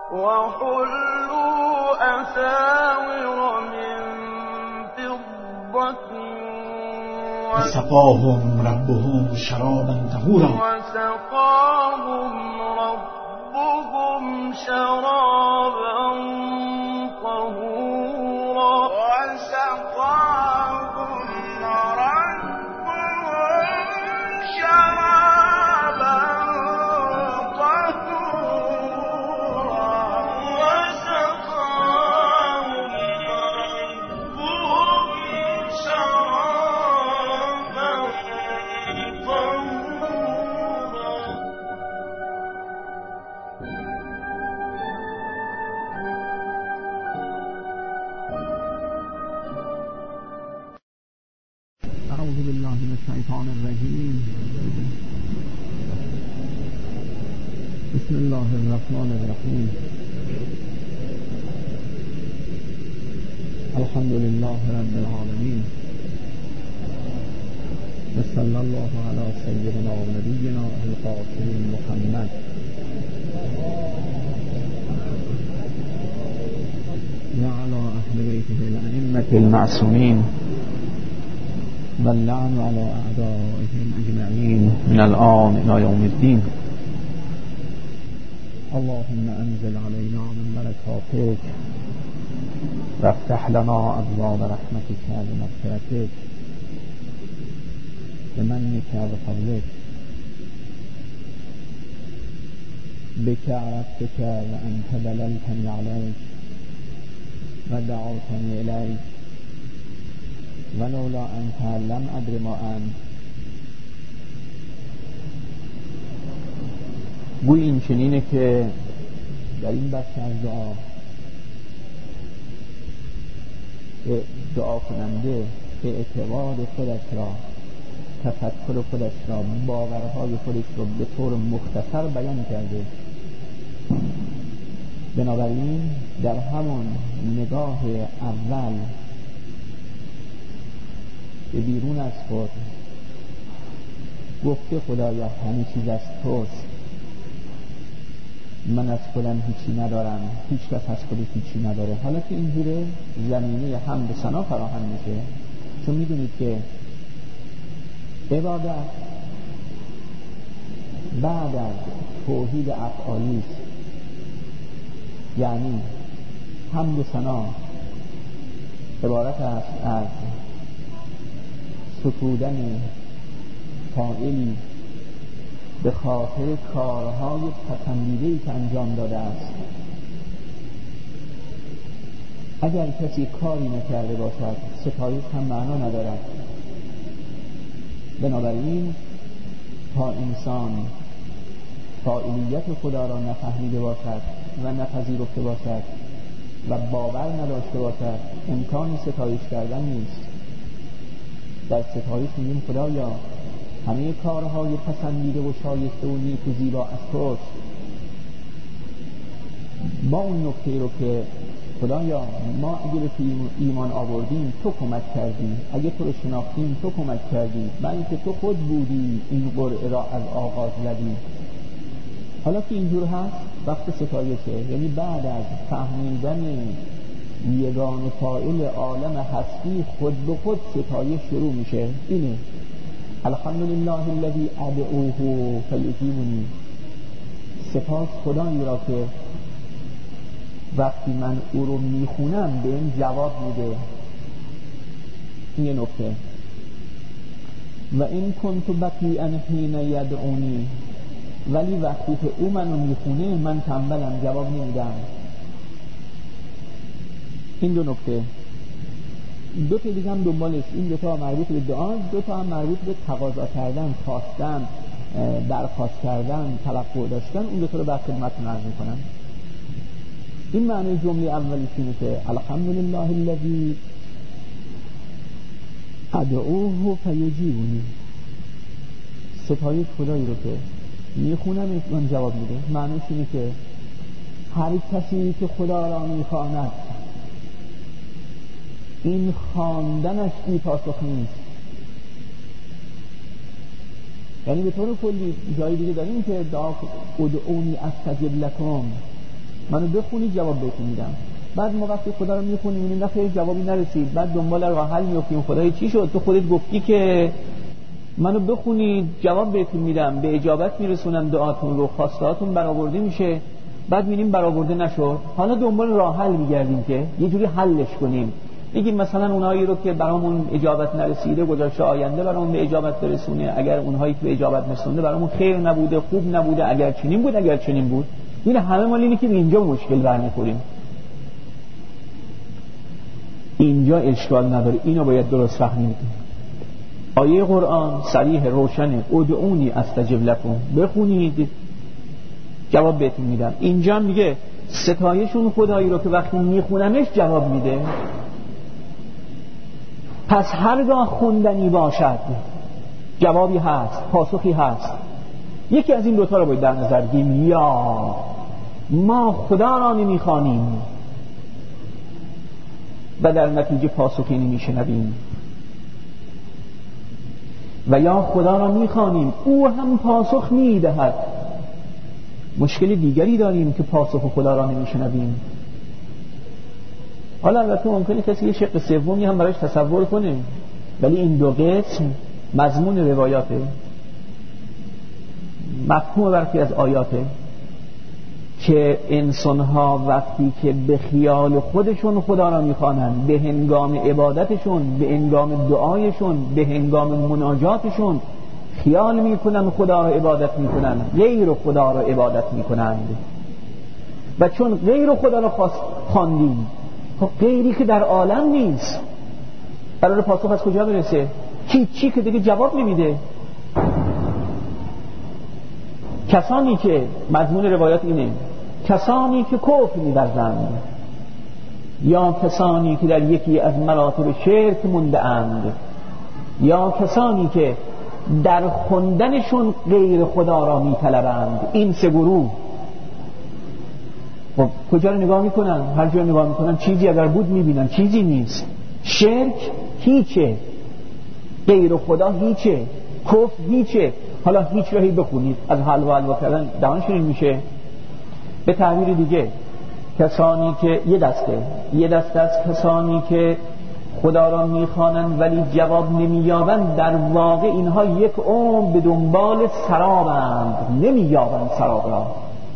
وحلوا أساور من فضة وسقاهم ربهم شرابا طهورا بسم الله الرحمن الرحیم. الحمد لله رب العالمین و صلی الله علی سیدنا و نبینا القاسم محمد و علی اهل بیته الائمة المعصومین و اللعن علی اعدائهم اجمعین من الآن الی یوم الدین. اللهم انزل علينا من بركاتك وافتح لنا ابواب رحمتك ومغفرتك بمنك وفضلك بك عرفتك وانت دللتني عليك ودعوتني اليك ولولا انت لم ادر ما انت. گوی این چنینه که در این بخش از دعا کننده اعتقاد خودش را، تفکر خودش را، باورهای خودش را به طور مختصر بیان کرده. بنابراین در همون نگاه اول به بیرون از خود گفته خدایا همه چیز از توست، من از خودم هیچی ندارم، هیچ کس از خودش هیچی نداره. حالا که اینجوره زمینه حمد و ثنا فراهم میشه، چون میدونید که عبادت بعد از توحید افعالی است. یعنی حمد و ثنا عبارت است از ستودن فاعلی به خاطر کارهای پسندیده‌ای که انجام داده است. اگر کسی کاری نکرده باشد ستایش هم معنا ندارد. بنابراین تا انسان فاعلیت خدا را نفهمیده باشد و نپذیرفته باشد و باور نداشته باشد امکان ستایش کردن نیست. در ستایش میگیم خدایا همه کارهای پسندیده و شایسته و نیک و زیبا از توست، با اون نکته رو که خدایا ما اگه به ایمان آوردیم تو کمک کردی، اگه تو رو شناختیم تو کمک کردی، بلکه تو خود بودی این قرعه را از آغاز زدی. حالا که اینجور هست وقت ستایشه، یعنی بعد از فهمیدن یگانه فاعل عالم هستی خود به خود ستایش شروع میشه. اینه الحمدلله الذی ادعوه فیجیبنی. سپاس خدایی را که وقتی من او رو میخونم به این جواب میده. این یه نکته. و این کنت بطیئا حین یدعونی، ولی وقتی که او منو میخونه من تنبلم جواب نمیدم. این دو نکته. دو تا دیگه هم دنبالش، این دو تا مربوط به دعا، دو تا هم مربوط به تقاضا کردن، خواستن، درخواست کردن، توقع داشتن. اون دو تا رو بعد خدمتتون عرض می‌کنم. این معنی جمله اولیش اینه که الحمدلله الذی ادعوه فیجیبنی. ستایش خدایی رو که میخونم من جواب میده. معنیش اینه که هر کسی که خدا را میخواند این خواندنش بی پاسخ نیست. یعنی به طور کلی جایی دیگه داریم که ادعونی استجب لکم، منو بخونید جواب بهتون میدم. بعد ما وقتی خدا رو میخونیم میبینیم نه جوابی نرسید، بعد دنبال راه حل میافتیم. خدای چی شد؟ تو خودت گفتی که منو بخونید جواب بهتون میدم، به اجابت میرسونم دعاتون رو، خواستهاتون برآورده میشه. بعد میبینیم برآورده نشد، حالا دنبال راه حل میگردیم که یه جوری حلش کنیم. بگیم مثلا اونایی رو که برامون اجابت نرسیده گذاشته آینده برامون به اجابت برسونه، اگر اونهایی که به اجابت رسونده برامون خیر نبوده، خوب نبوده، اگر چنین بود اگر چنین بود. این همه مال اینه که اینجا مشکل برمیخوریم. اینجا اشکال نداره، اینو باید درست فهمید. آیه قرآن صریح روشنه، ادعونی استجب لکم، بخونید جواب بهتون میدم. اینجا میگه ستایشون خدایی رو که وقتی میخونمش جواب میده. پس هرگاه خوندنی باشد جوابی هست، پاسخی هست. یکی از این دوتا رو باید در نظر بگیریم، یا ما خدا را نمیخوانیم و در نتیجه پاسخی نمیشنویم، و یا خدا را میخوانیم او هم پاسخ میدهد. مشکل دیگری داریم که پاسخ خدا را نمیشنویم. حالا البته ممکنه کسی یه شق سومی هم براش تصور کنه، ولی این دو قسم مضمون روایاته، مفهوم برخی از آیاته که انسان‌ها وقتی که به خیال خودشون خدا را میخوانند، به هنگام عبادتشون، به هنگام دعایشون، به هنگام مناجاتشون خیال میکنن خدا را عبادت میکنن، غیر خدا را عبادت میکنند. و چون غیر خدا را خواندیم، خب غیری که در عالم نیست، قرار پاسخ از کجا برسه؟ هیچی که دیگه جواب نمیده. کسانی که مضمون روایات اینه، کسانی که کفر می‌ورزند یا کسانی که در یکی از مراتب شرک مونده اند یا کسانی که در خوندنشون غیر خدا را میطلبند، این سه گروه خب کجا رو نگاه میکنن؟ هر جا نگاه میکنن چیزی اگر بود میبینن چیزی نیست. شرک هیچه، غیر خدا هیچه، کفر هیچه. حالا هیچ راهی بخونید از حلوا کردن دهانشون میشه. به تعبیر دیگه کسانی که یه دسته از کسانی که خدا را میخوانند ولی جواب نمییابند، در واقع اینها یک عمر به دنبال سرابند، نمییابند سراب را.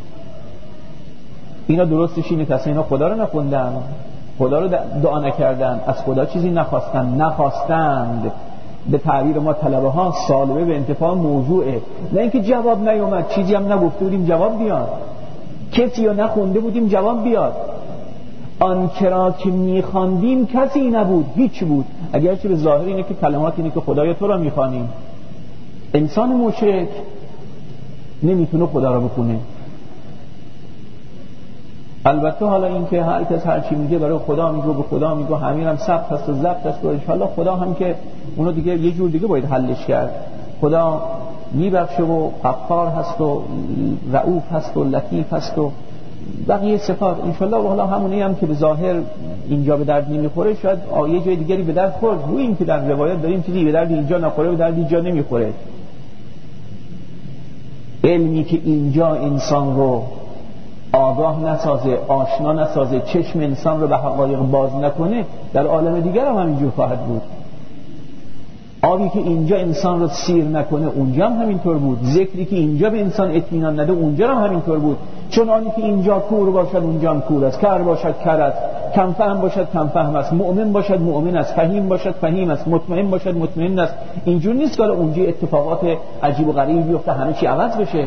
اینا درستش اینه که اینا خدا رو نخوندن، خدا رو دعا نکردن، از خدا چیزی نخواستند. به تعبیر ما طلبه ها سالبه به انتفاع موضوعه، نه اینکه جواب نیومد، چیزی هم نگفته بودیم جواب بیاد، کسی یا نخونده بودیم جواب بیاد. آن کرا که میخواندیم کسی نبود، هیچ بود. اگرچه به ظاهر اینه که کلمات اینه که خدایا تو را میخوانیم. انسان مشرک نمیتونه خدا را بخونه. البته حالا این که هر کس هر چی میگه برای خدا میگه، به خدا میگه، همین هم ثبت است و ضبط است و ان شاءالله خدا هم که اونو دیگه یه جور دیگه باید حلش کرد. خدا میبخشه و غفار هست و رؤوف هست و لطیف هست و بقیه صفات ان شاءالله. و حالا همونی هم که به ظاهر اینجا به درد نمیخوره شاید یه جای دیگری به درد خورد. و این که در روایت داریم چیزی به درد اینجا نخوره به درد اینجا نمیخوره. علمی که اینجا انسان رو آگاه نسازه، آشنا نسازه، چشم انسان رو به حقایق باز نکنه، در عالم دیگر هم همینجور خواهد بود. آبی که اینجا انسان رو سیر نکنه اونجا هم همینطور بود. ذکری که اینجا به انسان اطمینان نده اونجا هم همینطور بود. چون آنی که اینجا کور باشد اونجا هم کور است، کر باشد کر است، کم فهم باشد کم فهم است، مؤمن باشد مؤمن است، فهیم باشد فهیم است، مطمئن باشد مطمئن است. اینجور نیست که اونجا اتفاقات عجیب و غریبی بیفته همه چی عوض بشه.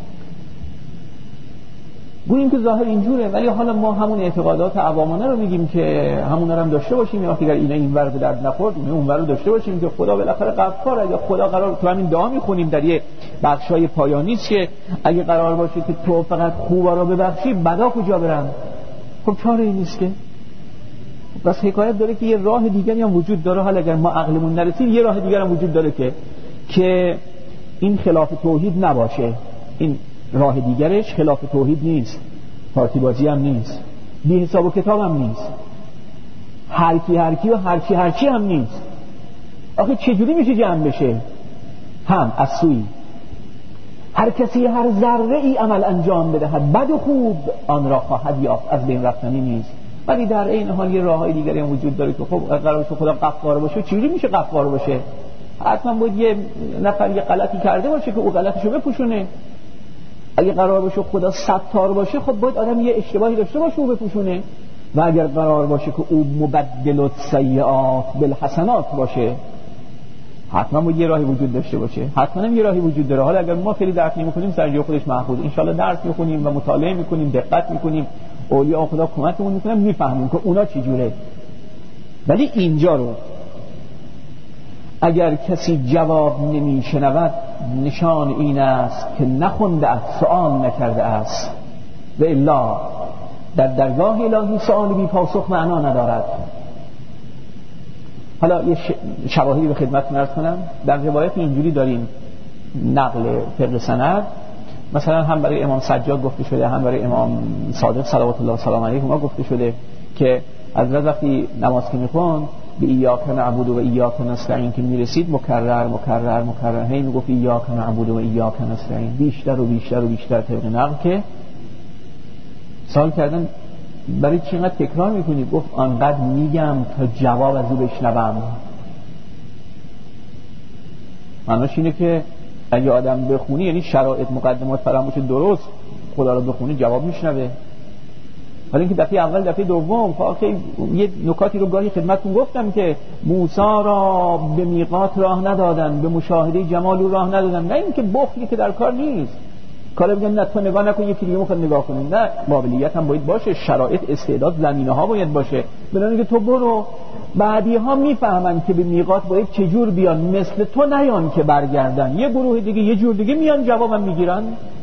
گوییم که ظاهر اینجوره، ولی حالا ما همون اعتقادات عوامانه رو میگیم که همون رو هم داشته باشیم. یا وقتی اینا اینور به درد نخورد اون اونور رو داشته باشیم که خدا بالاخره غفاره. یا خدا قرار تو همین دعا میخونیم در یه بخشای پایانی است که اگه قرار باشه که تو فقط خوبا رو ببخشی بدا کجا برن؟ خب چاره این نیست که بس حکایت داره که یه راه دیگری هم وجود داره. حالا اگر ما عقلمون نرسید یه راه دیگر هم وجود داره که این خلاف توحید نباشه. این راه دیگرش خلاف توحید نیست، پارتی بازی هم نیست، بی حساب و کتاب هم نیست، هرکی و هرچی هم نیست. آخه چجوری میشه جمع بشه؟ هم از سوی هر کسی هر ذره ای عمل انجام بدهد بد و خوب آن را خواهد یافت، از بین رفتنی نیست. ولی در این حال یه راههای دیگری هم وجود داره که خب قرار باشه خدا غفار باشه، چجوری میشه غفار باشه؟ حتما باید یه نفر یه غلطی کرده باشه که او غلطشو بپوشونه. اگه قرار باشه خدا ستار باشه، خب باید آدم یه اشتباهی داشته باشه او بپوشونه. و اگر قرار باشه که او مبدل السیئات بالحسنات باشه، حتما باید یه راهی وجود داشته باشه. حتما یه راهی وجود داره. حالا اگر ما خیلی درک نمی‌کنیم سر جای خودش محفوظ، ان شاءالله درس می‌خونیم و مطالعه می‌کنیم، دقت می‌کنیم، اولیاء خدا کمکمون می‌کنن، می‌فهمیم که اونا چه جوره. ولی اینجا رو اگر کسی جواب نمی‌شنود، نشان این است که نخونده است، سوال نکرده است. و الا در درگاه الهی سوال بی پاسخ معنا ندارد. حالا یه شواهدی به خدمتتون عرض کنم. در روایت اینجوری داریم نقل فقه سند، مثلا هم برای امام سجاد گفته شده، هم برای امام صادق صلوات الله سلام علیه ما گفته شده که حضرت وقتی نماز که میخوند به ایاک نعبد و ایاک نستعین که میرسید مکرر هی میگفت ایاک نعبد و ایاک نستعین، بیشتر و بیشتر و بیشتر طبق نقل. که سوال کردن برای چی اینقدر تکرار میکنی؟ گفت آنقدر میگم تا جواب از او بشنوم. معناش اینه که اگه آدم بخونی، یعنی شرایط مقدمات فراموش درست، خدا رو بخونی جواب میشنوه. حالا اینکه دفعه اول دفعه دوم که یه نکاتی رو گاهی خدمتتون گفتم که موسی را به میقات راه ندادن، به مشاهده جمال او راه ندادن. نه اینکه بخلی که در کار نیست، کالا بگن نه تو نگاه نکن یکی دیگه میخواد نگاه کنه. نه، قابلیت هم باید باشه، شرایط، استعداد، زمینه ها باید باشه. بنابراین که تو برو، بعدی ها میفهمن که به میقات باید چجور بیان، مثل تو نیان که برگردن. یه گروه دیگه یه جور دیگه میان جوابم میگیرن.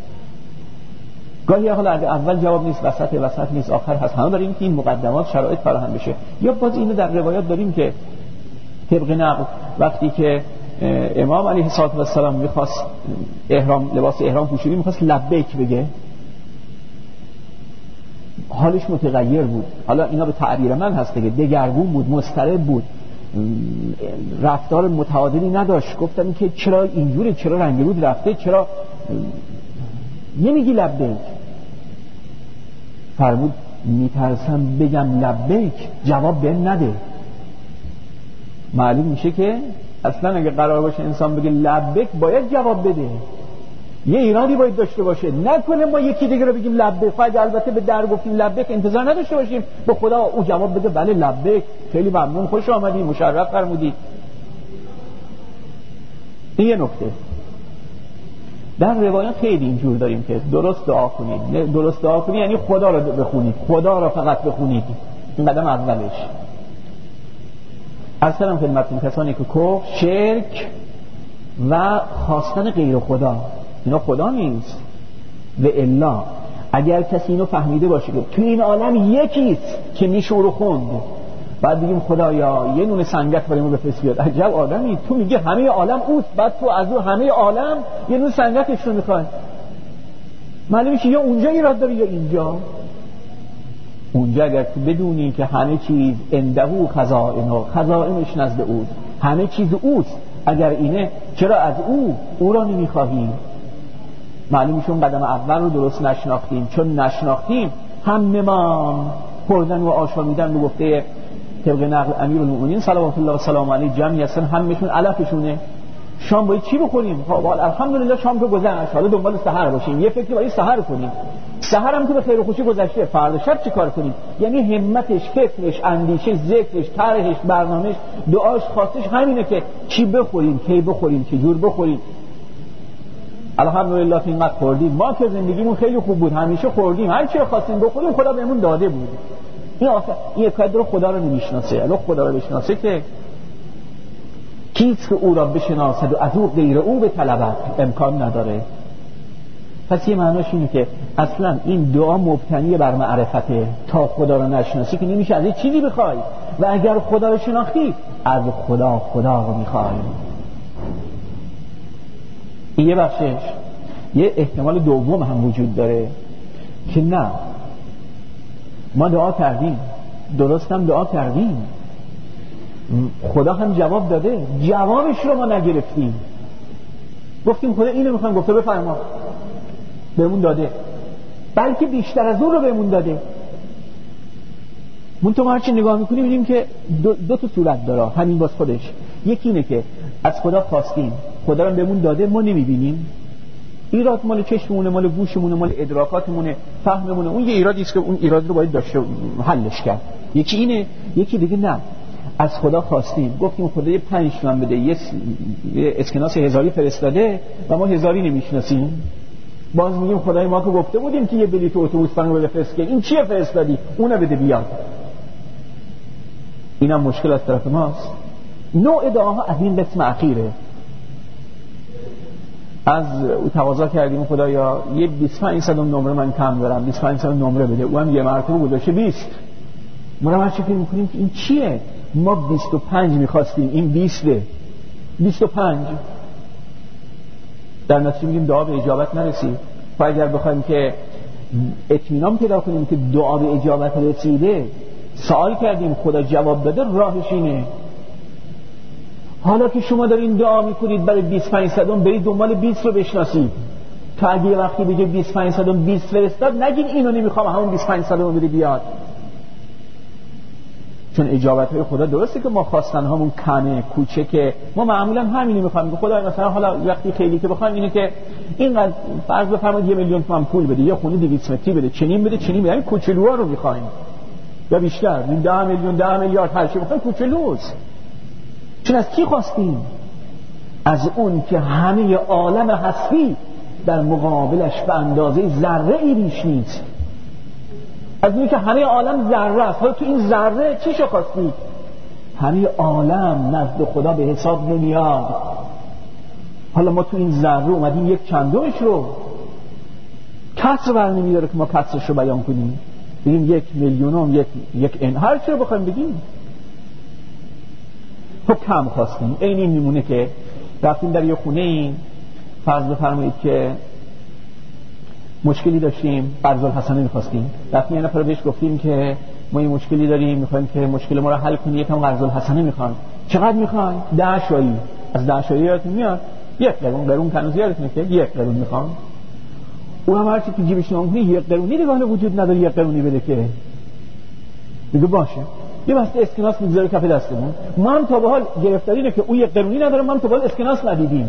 گاهی حالا اول جواب نیست، وسط نیست، آخر هست. همه برای اینکه این مقدمات شرایط فراهم بشه. یا باز اینو در روایات داریم که طبق نقل وقتی که امام علیه السلام میخواست لباس احرام پوشیدی، میخواست لبیک بگه، حالش متغیر بود. حالا اینا به تعبیر من هست دیگه، دگرگون بود، مضطرب بود، رفتار متعادلی نداشت. گفتم که چرا اینجوره، چرا رنگرود رفته، چرا نمیگی لبیک؟ فرمود میترسم بگم لبیک جواب بهم نده. معلوم میشه که اصلا اگه قرار باشه انسان بگه لبیک باید جواب بده، یه ایرادی باید داشته باشه. نکنه ما یکی دیگه رو بگیم لبیک، فقط البته به در گفتیم لبیک انتظار نداشته باشیم به خدا او جواب بده بله لبیک، خیلی ممنون، خوش آمدی، مشرف فرمودی. این یه نکته. در روایات خیلی اینجور داریم که درست دعا کنید. درست دعا کنید یعنی خدا رو بخونید، خدا رو فقط بخونید. این قدم اولش. اصلا خدمتتون کسانی که کفر، شرک و خواستن غیر خدا، اینا خدا نیست. و الا اگر کسی اینو فهمیده باشه که تو این عالم یکیست که میشه رو خوند، بعد بگیم خدایا یه نون سنگک برای ما بفرست بیاد. عجب آدمی، تو میگه همه عالم اوست، بعد تو از اون همه عالم یه نون سنگکش رو میخوای. معلومه که یا اونجا ایراد داره یا اینجا. اونجا اگر تو بدونی که همه چیز عنده خزائنش نزد اوست، همه چیز اوست، اگر اینه چرا از او را نمیخواهیم؟ معلومه اون قدم اول رو درست نشناختیم. چون نشناختیم هممون خوردن و آشامیدن به گفته طبق نقل امیرالمومنین صلوات الله و سلام علیه جمعی هستن، همشون علفشونه. شام باید چی بخوریم؟ خب الحمدلله شام که گذشت، حالا دنبال سحر باشیم، یه فکری باید سحر کنیم. سحر هم که به خیر و خوشی گذشته، فردا شب چه کار کنیم؟ یعنی همتش، فکرش، اندیشه، ذکرش، طرحش، برنامهش، دعاش، خواستش همینه که چی بخوریم، کی بخوریم، چه جور بخوریم. الحمدلله که اینقدر خوردیم، ما که زندگیمون خیلی خوب بود، همیشه خوردیم، هر چی خواستیم بخوریم خدا بهمون داده بود. این کار رو خدا رو نمیشناسه. اگه خدا رو بشناسه که کیست که او را بشناسد و از او غیر او بطلبد، امکان نداره. پس یه معناش اینه که اصلا این دعا مبتنی بر معرفته. تا خدا رو نشناسی که نمیشه از این چیزی بخوای، و اگر خدا رو شناختی از خدا رو میخوای. این یه بخشش. یه احتمال دوم هم وجود داره که نه، ما دعا کردیم، درست هم دعا کردیم، خدا هم جواب داده، جوابش رو ما نگرفتیم. گفتیم خدا اینو میخوام، گفته بفرما، بهمون داده، بلکه بیشتر از اون رو بهمون داده. منتها ما هرچی نگاه میکنیم میبینیم که دو تا صورت داره همین باز خودش. یکی اینه که از خدا خواستیم، خدا رو بهمون داده، ما نمیبینیم، ایراد مال چشممونه، مال گوشمونه، مال ادراکاتمونه، فهممونه، اون یه ایرادی است که اون ایراد رو باید داشته حلش کرد. یکی اینه. یکی دیگه نه، از خدا خواستیم، گفتیم خدا یه 5 تومن بده، یه اسکناس 1000 فرستاده و ما 1000 نمیشناسیم، باز میگیم خدای ما که گفته بودیم که یه بلیط اتوبوس برام بفرست، که این چیه فرستادی، اونو بده بیاد. اینم مشکل از طرف ماست. نوع دعاها از این قسم اخیره. از تقاضا کردیم خدایا یه 25 نمره من کم دارم، 25 نمره بده، اونم یه مرتبه گذاشته 20. ما هم چه فکر می‌کنیم که این چیه؟ ما 25 می‌خواستیم، این 20 ده 25. در نتیجه میگیم دعا به اجابت نرسید. و اگر بخوایم که اطمینان پیدا کنیم که دعا به اجابت رسیده، سوال کردیم خدا جواب داده، راهش اینه. حالا که شما دارین دعا میکنید برای 25 برید دنبال 20 رو بشناسید، تا اگه یه وقتی بگه 25 20 فرستاد، نگین اینو نمیخوام، همون 25 رو بده بیاد. چون اجابت های خدا درسته که ما خواستن همون کمه کوچکه، ما معمولا همینی میخوایم. خدا مثلا حالا وقتی خیلی که بخوایم اینه که اینقدر فرض بفرمایید 1 میلیون تومان پول بده، یا خونه 200 متری بده، چنین بده، چنین بده، این کوچولوها رو میخوایم، یا بیشتر، این 10 میلیون 10 میلیارد هر چی بخوایم کوچولوست. چون از کی خواستیم؟ از اون که همه عالم هستی در مقابلش به اندازه ذره ای ریش نیست. از اون که همه عالم ذره است. حالا تو این ذره چی شو خواستی؟ همه عالم نزد خدا به حساب نمیاد. حالا ما تو این ذره اومدیم 1/100 رو کسر بر نمیداره که ما کسرش رو بیان کنیم، بگیم 1 میلیونم، یک ان، هر چی رو بخوایم بگیم. خب کم خواستیم. این میمونه که رفتیم در یه خونه این، فرض بفرمایید که مشکلی داشتیم، قرض الحسنه می‌خواستیم، رفتیم یه نفر بهش گفتیم که ما این مشکلی داریم، می‌خوایم که مشکل ما رو حل کنی، یکم قرض الحسنه می‌خوام. چقدر می‌خوام؟ 10 شایی. از 10 شایی یادتون میاد 1 قرون کنوز یادتونه که 1 قرون می‌خوام. اونم هر چی که جیبش نمی‌کنه 1 قرونی دیگه وجود نداره 1 قرونی بده که. میگه باشه. یه بسته اسکناس می‌ذاره کف دستمون. ما هم تا به حال گرفتاری اینه که اون 1 قرونی نداره، ما هم تا به حال اسکناس ندیدیم.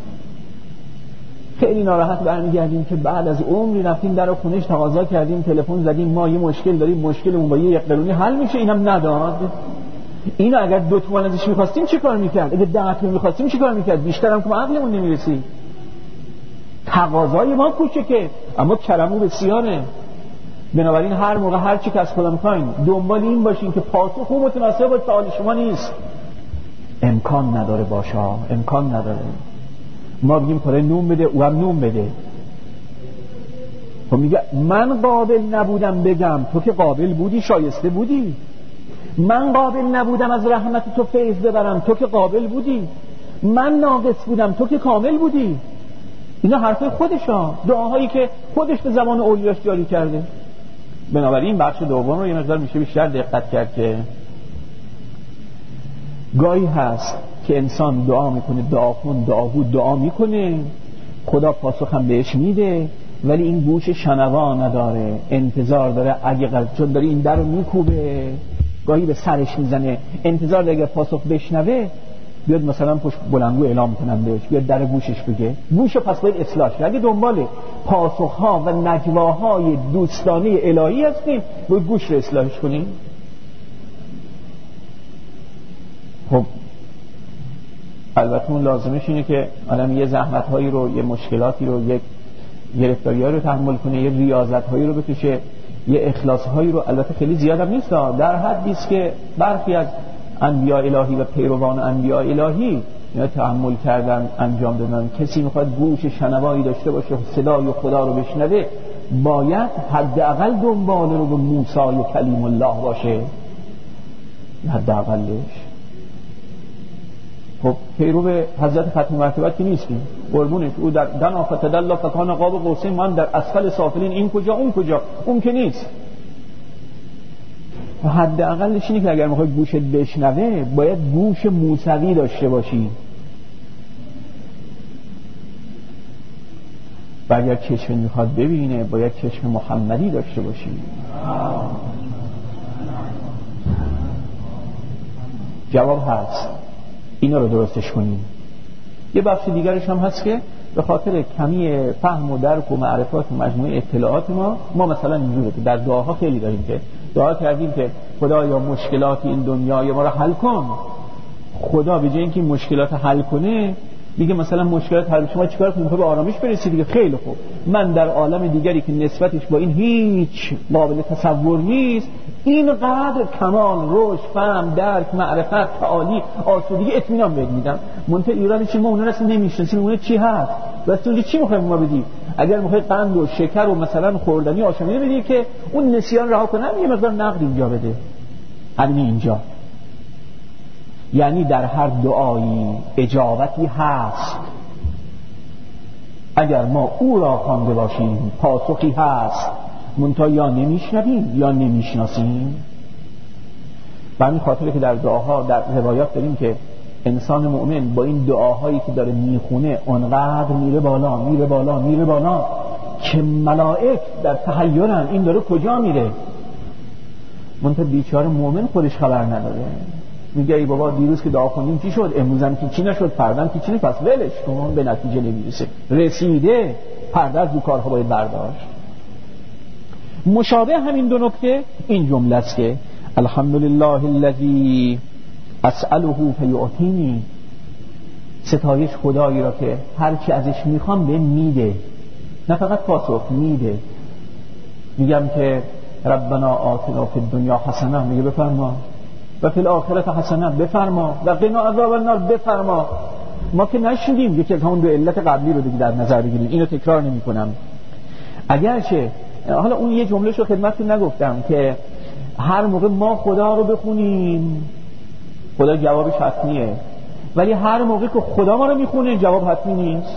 خیلی ناراحت برمیگردیم که بعد از عمری رفتیم در خونه‌اش تقاضا کردیم، تلفن زدیم، ما یه مشکل داریم، مشکلمون با 1 قرونی حل میشه، اینم نداد. اینو اگر 2 تومن ازش می‌خواستیم چیکار می‌کرد؟ اگه 10 تومن می‌خواستیم چیکار می‌کرد؟ بیشترم که ما عقلمون نمی‌رسید. تقاضای ما کوچکه اما کرمو بسیاره. بنابراین هر موقع هر چی که از خدا می‌خواین دنبال این باشین که پاسخ خوب متناسب با سوال شما نیست. امکان نداره باشه، امکان نداره. ما بگیم خدا نون بده، او هم نون بده. خب میگه من قابل نبودم بگم، تو که قابل بودی، شایسته بودی. من قابل نبودم از رحمت تو فیض ببرم، تو که قابل بودی. من ناقص بودم، تو که کامل بودی. اینا حرفای خودشا، دعاهایی که خودش به زمان اولیاش جاری کرده. بنابراین بخش دوم رو یه مقدار میشه بیشتر دقت کرد که گاهی هست که انسان دعا میکنه، دعا کن، دعا بود، دعا میکنه، خدا پاسخ هم بهش میده، ولی این گوش شنوا نداره، انتظار داره اگه چون داره این در رو میکوبه، گاهی به سرش میزنه، انتظار داره اگه پاسخ بشنوه بیاد مثلا پشت بلندگو اعلام کنن بهش، بیاد در گوشش بگه، گوش پس باید اصلاح شه. اگه دنبال پاسخها و نجواهای دوستانه الهی هستیم باید گوش رو اصلاحش کنیم. خب البته اون لازمش اینه که آدم یه زحمت‌هایی رو، یه مشکلاتی رو، یک گرفتاری‌هایی رو تحمل کنه، یه ریاضت‌هایی رو بکشه، یه اخلاص‌هایی رو، البته خیلی زیاد هم نیست، در حدی است که برخی از انبیاء الهی و پیروان انبیاء الهی اینا تحمل کردن، انجام دادن. کسی میخواد گوش شنوایی داشته باشه، صدای خدا رو بشنوه، باید حداقل دنبال رو به موسی و کلیم الله باشه، حداقلش. خب پیرو حضرت ختم مرتبت که نیستیم، قربونش. او در دنا فتدلا فکان قاب قوسین، من در اسفل سافلین، این کجا اون کجا، اون که نیست. حداقلش اینه که اگر میخوای گوشت بشنوه باید گوش موسوی داشته باشی. و اگر چشم میخواد ببینه باید چشم محمدی داشته باشی. جواب هست، اینا رو درستش کنیم. یه بخش دیگرش هم هست که به خاطر کمی فهم و درک و معرفت و مجموعه اطلاعات ما مثلا اینجوره که در دعاها خیلی داریم که دعا کردیم که خدایا مشکلات این دنیای ما رو حل کن. خدا به جای اینکه مشکلات حل کنه میگه مثلا مشکلات حل، شما چیکار کنید؟ به آرامش برسید دیگه. خیلی خوب، من در عالم دیگری که نسبتش با این هیچ قابل تصور نیست، اینقدر کمال، رشد، فهم، درک، معرفت، تعالی، آسودگی، اطمینان بهت میدم. منتها ایرانی چی ما اون اصلا نمیشناسیم، اون چی هست؟ واسه اون چی میخوایم ما بدیم؟ اگر میخوای قند و شکر و مثلا خوردنی آشامیده بدی که اون نسیان رها کنه، یه مقدار نقد اینجا بده. همین اینجا. یعنی در هر دعایی اجابتی هست. اگر ما او را خوانده باشیم پاسخی هست، منتها یا نمیشنویم یا نمیشناسیم. به همین خاطره که در دعاها در روایات داریم که انسان مؤمن با این دعاهایی که داره میخونه اونقدر میره بالا میره بالا میره بالا که ملائک در تحیرن این داره کجا میره. منتها بیچاره مؤمن خودش خبر نداره. میگه ای بابا دیروز که دعا خوندیم چی شد، امروزم که چی نشد، فردام که چی نشد، پس ولش کن، به نتیجه نمیرسه. رسیده پرده از دو کارها باید برداشت. مشابه همین دو نکته این جمله است که الحمدلله الذی اسأله فیعطینی. ستایش خدایی را که هر چی ازش میخوام به میده، نه فقط پاسخ میده. میگم که ربنا آتنا فی الدنیا حسنه، میگه بفرما، و فی الاخرت حسنه، بفرما، و قنا عذاب النار، بفرما. ما که نشدیم یکی از همون دو علت قبلی رو دیگه در نظر بگیریم. اینو تکرار نمی کنم. اگرچه حالا اون یه جمله شو خدمتتون نگفتم که هر موقع ما خدا رو بخونیم خدا جوابش حتمیه، ولی هر موقع که خدا ما رو میخونه جواب حتمی نیست.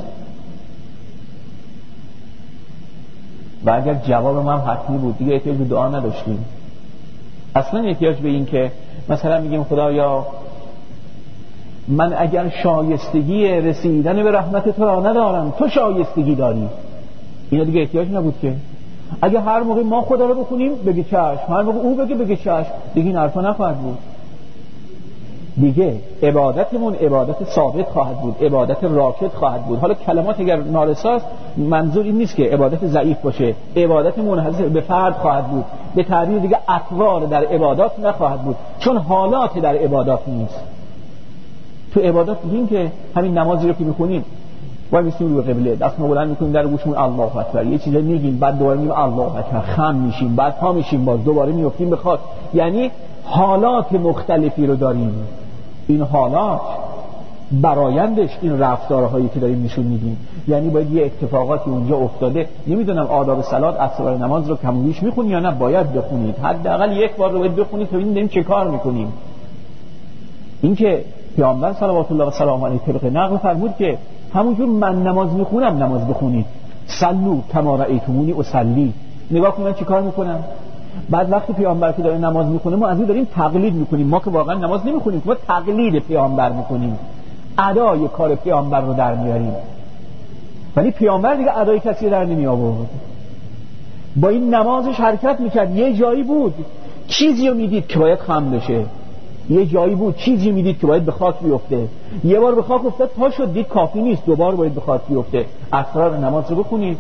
و اگر جواب ما هم حتمی بود دیگه احتیاج به دعا نداشتیم. اصلا احتیاج به این که مثلا میگیم خدایا من اگر شایستگی رسیدن به رحمت تو را ندارم، تو شایستگی داری، اینا دیگه احتیاج نبود که. اگر هر موقع ما خدا رو بخونیم بگه چشم، هر موقع او بگه چشم، دیگه این حرفا نخواهد بود. دیگه عبادتمون عبادت ثابت خواهد بود، عبادت راکد خواهد بود. حالا کلمات اگر نارساست منظور این نیست که عبادت ضعیف باشه، عبادت منحصر به فرد خواهد بود. به تعبیر دیگه اطوار در عبادات نخواهد بود، چون حالات در عبادات نیست. تو عبادات دیدیم که همین نمازی رو که میخونیم وای میسیم رو قبله، دست ما بلند میکنیم در گوشمون الله اکبر، یه چیزی میگیم بعد دوباره میگیم الله اکبر، خم میشیم، بعد پا میشیم، باز دوباره میافتیم به خاک. یعنی حالات مختلفی رو داریم. این حالات برایندش این رفتارهایی که داریم نشون میدیم. یعنی باید یه اتفاقاتی اونجا افتاده. نمیدونم آداب صلات اسرار نماز رو کم و بیش میخونی یا نه، باید بخونید، حداقل یک بار رو باید بخونید تا ببینید چه کار میکنیم. این که پیامبر صلوات الله و سلام علیه طبق نقل فرمود که همونجور من نماز میخونم نماز بخونید، صلو کما رأیتمونی اصلی. نگاه کنید من چه کار میکنم. بعد وقتی پیامبر که داره نماز میخونه ما از این داریم تقلید میکنیم. ما که واقعا نماز نمیخونیم، ما تقلید پیامبر میکنیم، ادای کار پیامبر رو در میاریم. ولی پیامبر دیگه ادای کسی در نمی آورد، با این نمازش حرکت میکرد. یه جایی بود چیزی رو میدید که باید خم بشه، یه جایی بود چیزی میدید که باید به خاک بیفته. یه بار به خاک افتاد پا شد، دید کافی نیست، دوبار باید به خاک بیفته. اسرار نماز رو بخونید.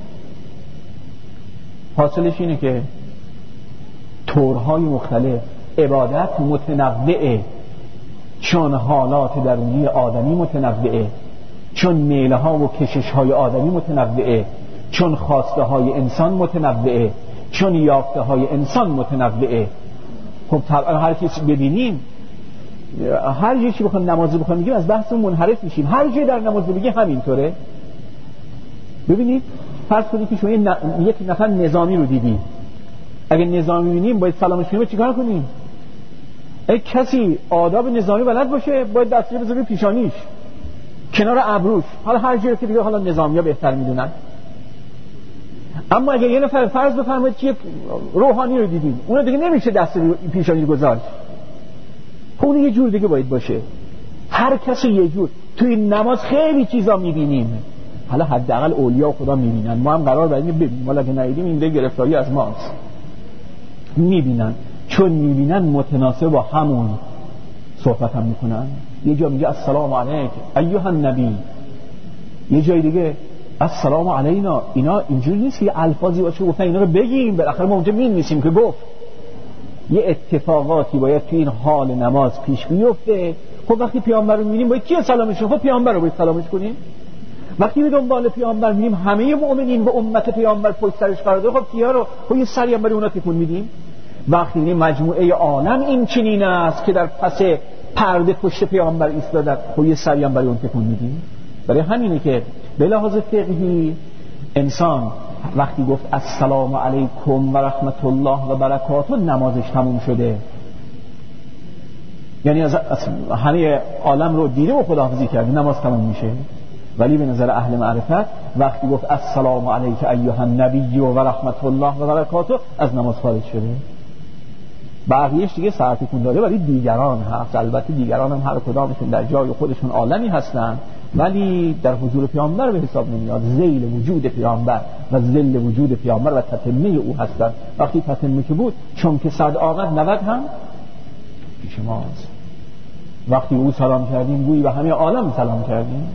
حاصلش اینه که طورهای مختلف عبادت متنوعه، چون حالات درونی آدمی متنوعه، چون میله ها و کشش های آدمی متنوعه، چون خواسته های انسان متنوعه، چون یافته های انسان متنوعه. خب طبعا هر کسی ببینیم هر جایی که بخوایم نماز بخوایم میگیم از بحثمون منحرف میشیم. هر جایی در نماز بگیم همینطوره. ببینید فرض کنید که شما یک نفر نظامی رو دیدید، اگه نظامی ببینیم باید سلامش کنیم چیکار کنیم؟ اگه کسی آداب نظامی بلد باشه باید دستی بذاره پیشانیش، کنار ابروش. حالا هر جایی که دیگه حالا نظامی‌ها بهتر میدونن. اما اگه یه نفر فرض بفرمایید که روحانی رو دیدیم، اون دیگه نمیشه دست پیشانی گذاشت، اون یه جور دیگه باید باشه. هر کسی یه جور. توی نماز خیلی چیزا میبینیم، حالا حداقل اولیاء خدا میبینن، ما هم قرار بر اینه ببینیم، ما اگه ندیدیم این دیگه گرفتاری از ماست. میبینن، چون میبینن متناسب با همون صحبت هم میکنن. یه جا میگه السلام علیک ایها النبی، یه جای دیگه السلام علینا. اینا اینجوری نیست که الفاظی باشه گفتن اینا رو بگیم بالاخره ما اونجا می‌نویسیم که گفت. یه اتفاقاتی باید تو این حال نماز پیش بیفته. خب وقتی پیامبر رو می‌بینیم باید کی سلامش کنیم؟ خب پیامبر رو باید سلامش کنیم. وقتی به دنبال پیامبر می‌ریم همه مؤمنین به امت پیامبر پشت سرش قرار داره، خب کیا رو خب یه سری هم برای اونا تکون میدیم. وقتی این مجموعه عالم این چنین است که در پس پرده پشت پیامبر ایستادن، خب یه سری هم برای اون تکون میدیم. برای همینه که به لحاظ فقهی انسان وقتی گفت السلام علیکم و رحمت الله و برکاته نمازش تموم شده، یعنی از همه عالم رو دیده و خداحافظی کرده، نماز تموم میشه. ولی به نظر اهل معرفت وقتی گفت السلام علیک ایها النبی و رحمت الله و برکاته از نماز خارج شده. بقیهش دیگه ساعتتون داره، ولی دیگران هست. البته دیگران هم هر کدامشون در جای خودشون عالمی هستن، ولی در حضور پیامبر به حساب نمیاد. ذیل وجود پیامبر و ذل وجود پیامبر و تتمه او هستن. وقتی تتمه که بود، چون که 100 آمد 90 هم پیش ماست. وقتی او سلام کردیم گویی و همه عالم سلام کردیم.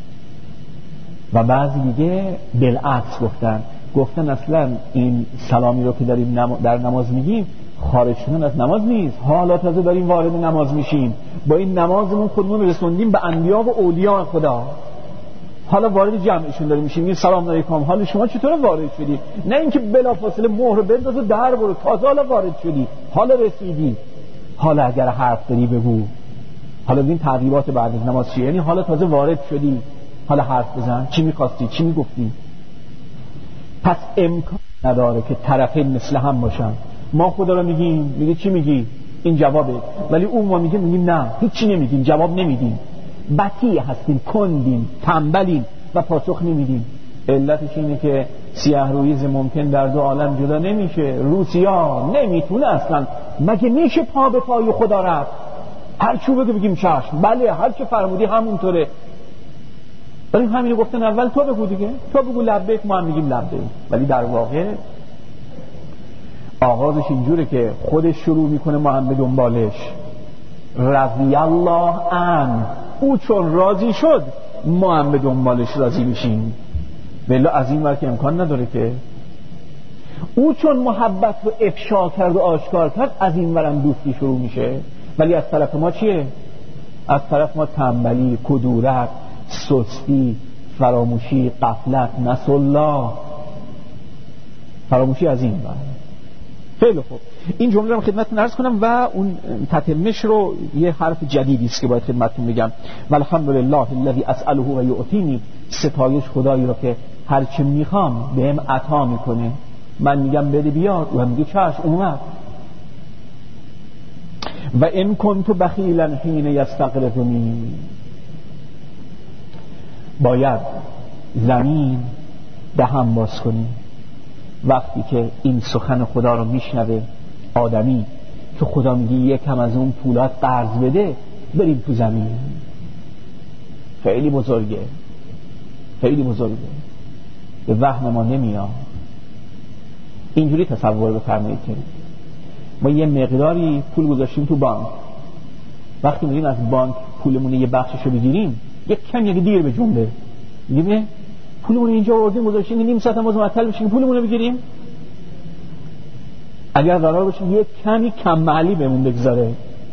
و بعضی دیگه بالعکس گفتن اصلا این سلامی رو که داریم در نماز میگیم خارج شدن از نماز نیست، حالا تازه داریم وارد نماز میشیم، با این نمازمون خودمون رسوندیم به انبیا و اولیاء خدا، حالا وارد جمعشون داریم میشیم. این سلام علیکم، حال شما چطوره وارد شدی؟ نه اینکه بلافاصله مهر بنداز و در برو، تازه حالا وارد شدی، حالا رسیدی، حالا اگر حرف داری بگو. حالا این تغییرات بعد از نماز چیه؟ یعنی حالا تازه وارد شدی، حالا حرف بزن، چی می‌خواستی، چی می‌گفتی. پس امکان نداره که طرفین مثل هم باشن. ما خدا رو میگیم، میگه چی میگی؟ این جوابه. ولی اون ما میگیم نه، هیچی نمیگیم، جواب نمیدیم، بطیء هستیم، کندیم، تنبلیم و پاسخ نمیدیم. علتش اینه که سیاه رویز ممکن در دو عالم جدا نمیشه. روسیا نمیتونه اصلا، مگه میشه پا به پای خدا رفت؟ هر چی بگیم چشم، بله هر چی فرمودی همونطوره. ولی همینو گفتن اول تو بگو دیگه، تو بگو لبیک، ما هم میگیم لبیک. ولی در واقع آغازش اینجوره که خودش شروع میکنه، ما هم به دنبالش. رضی الله عنه، او چون راضی شد ما هم به دنبالش راضی میشیم. بلا از این ور که امکان نداره که او چون محبت رو افشا کرد و آشکار کرد، از این ورم دوستی شروع میشه. ولی از طرف ما چیه؟ از طرف ما تنبلی، کدورت، سستی، فراموشی، غفلت، نسوا الله، فراموشی از این ور. خیلی خوب، این جمله رو خدمتتون عرض کنم و اون تتمش رو یه حرف جدیدی است که باید خدمتتون بگم. والحمدلله الذی اسأله و یعطینی، ستایش خدایی رو که هر چه میخوام بهم عطا میکنه. من میگم بده بیار، او هم میگه چشم اومد. و ان کنت بخیلا حین یستقرضنی، باید زمین دهن باز کنی وقتی که این سخن خدا رو میشنوه آدمی که خدا میگه یکم از اون پولات قرض بده، بریم تو زمین. خیلی بزرگه، خیلی بزرگه، به وهم ما نمیاد. اینجوری تصور بفرمایید که ما یه مقداری پول گذاشتیم تو بانک، وقتی میریم از بانک پولمون یه بخششو بگیریم، یک کم یک دیر به جنبه میگیم پولمون اینجا آوردیم گذاشتیم، نیم ساعت ما معطل بشیم پولمون رو بگیریم. اگر قرار باشه یک کمی کم معلی بهمون بگذاره،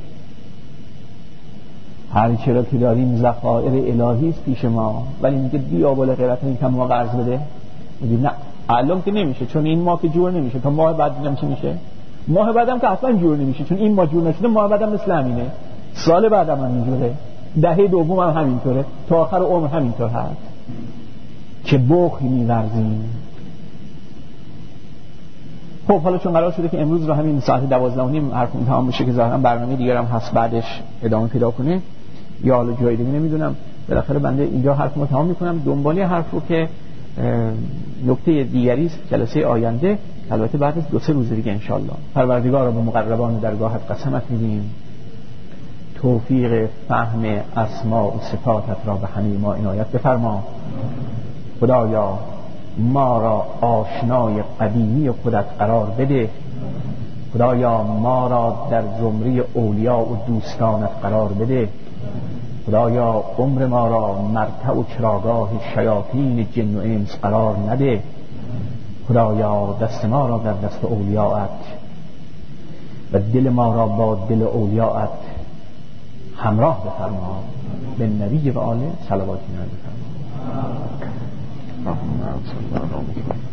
هر چرا که داریم ذخایر الهی است پیش ما، ولی میگه بیا بالا غیرت این کم ما قرض بده. میگیم نه الان که نمیشه، چون این ماه که جور نمیشه، تا ماه بعد دیدم چی میشه. ماه بعدم که اصلا جور نمیشه، چون این ماه جور نشده ماه بعدم مثل همینه، سال بعدم هم اینجوره، دهه دوم هم همینطوره، تا آخر عمر همینطور هست که بخل می‌ورزیم. خب حالا چون قرار شده که امروز رو همین ساعت 12:30 حرفمون تمام بشه که ظاهرا برنامه دیگر هم هست بعدش ادامه پیدا کنه یا حالا جای دیگه نمیدونم، بالاخره بنده اینجا حرفمو تمام میکنم. دنبالی حرف رو که نکته دیگری است جلسه آینده، البته بعد از 2-3 روز دیگه ان شاء الله. پروردگار به مقربان درگاهت قسمت میدیم توفیق فهم اسماء و صفاتت را به همه ما عنایت بفرما. خدایا ما را آشنای قدیمی خودت قرار بده. خدایا ما را در زمره اولیاء و دوستانت قرار بده. خدایا عمر ما را مرتع و چراگاه شیاطین جن و انس قرار نده. خدایا دست ما را در دست اولیاءت و دل ما را با دل اولیاءت همراه بفرما. به نبی و آله صلوات بفرما.